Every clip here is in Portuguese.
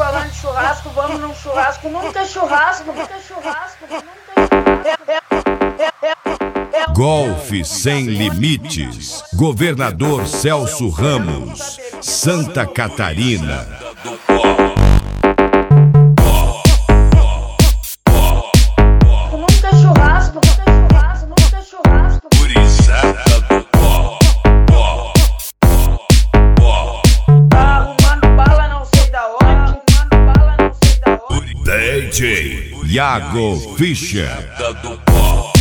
falando de churrasco, vamos num churrasco. Nunca é churrasco, nunca é churrasco, nunca é. Golfe Sem Limites. Governador Celso Ramos, Santa Catarina. Nunca é churrasco, nunca é churrasco, nunca é churrasco. Gurizada do pó. Tá arrumando bala, não sei da onde. Arrumando bala, não sei da onde. DJ Iago Fischer. Do pó.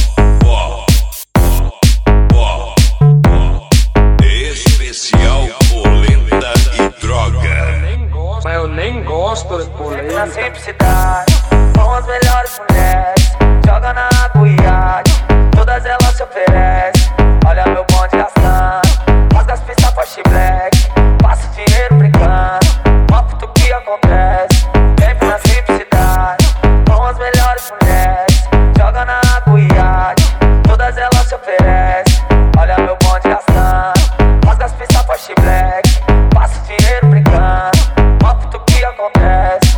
Especial polenta e droga. Mas eu nem gosto de polenta. Na simplicidade, com as melhores mulheres, joga na água e iate, todas elas se oferecem. Olha meu bonde gastando, rasga as pistas forte black, passa o dinheiro brincando, mostra tudo que acontece. Sempre na simplicidade, com as melhores mulheres, joga na água e iate, todas elas se oferecem. Olha meu bonde gastando, rasga as pistas forte black, passa o dinheiro brincando, mostra tudo que acontece.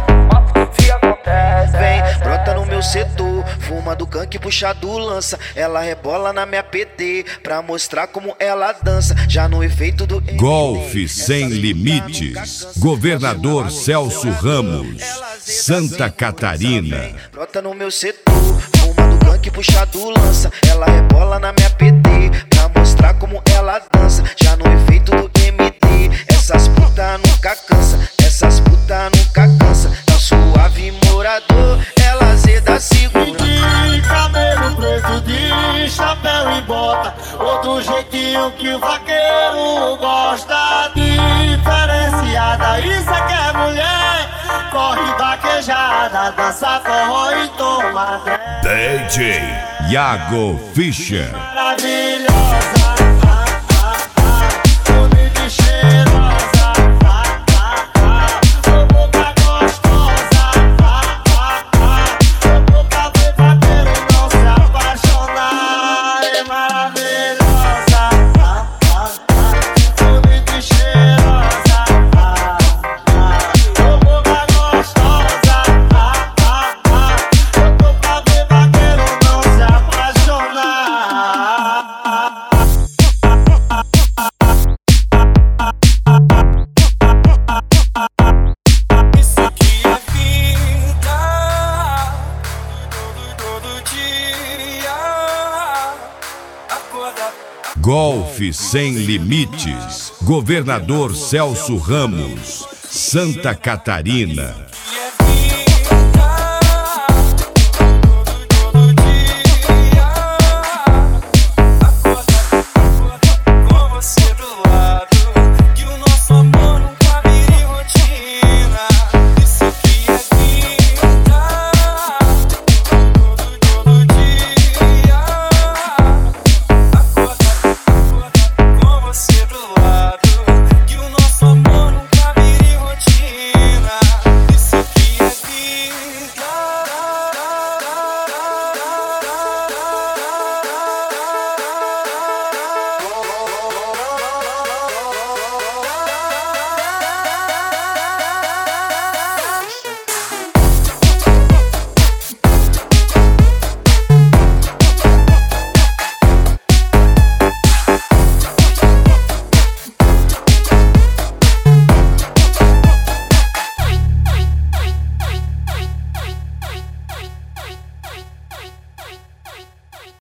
Vem, brota no meu setor, fuma do canque, puxa do lança. Ela rebola na minha PT, pra mostrar como ela dança. Já no efeito do Golfe Sem Limites. Governador Celso Ramos, Santa Catarina. Brota no meu setor, fuma do canque, puxa do lança. Ela rebola na minha PT, pra mostrar como ela dança. Já no efeito do MD, essas puta nunca cansa. Essas puta nunca cansa. Tá suave morador, ela zeda segura. De cabelo preto, de chapéu e bota, outro jeitinho que o vaqueiro gosta. Diferenciada, isso é que é mulher. Corre vaquejada, dança forró e toma DJ Iago Fischer. maravilhosa, bonita e cheirosa, sua boca gostosa, sua boca ver vaqueiro não se apaixonar. É maravilhosa, bonita e cheirosa, sua boca gostosa, sua boca ver vaqueiro não se apaixonar. Isso aqui é vida, todo dia, acorda. Golfe Sem Limites. Governador Celso Ramos, Santa Catarina.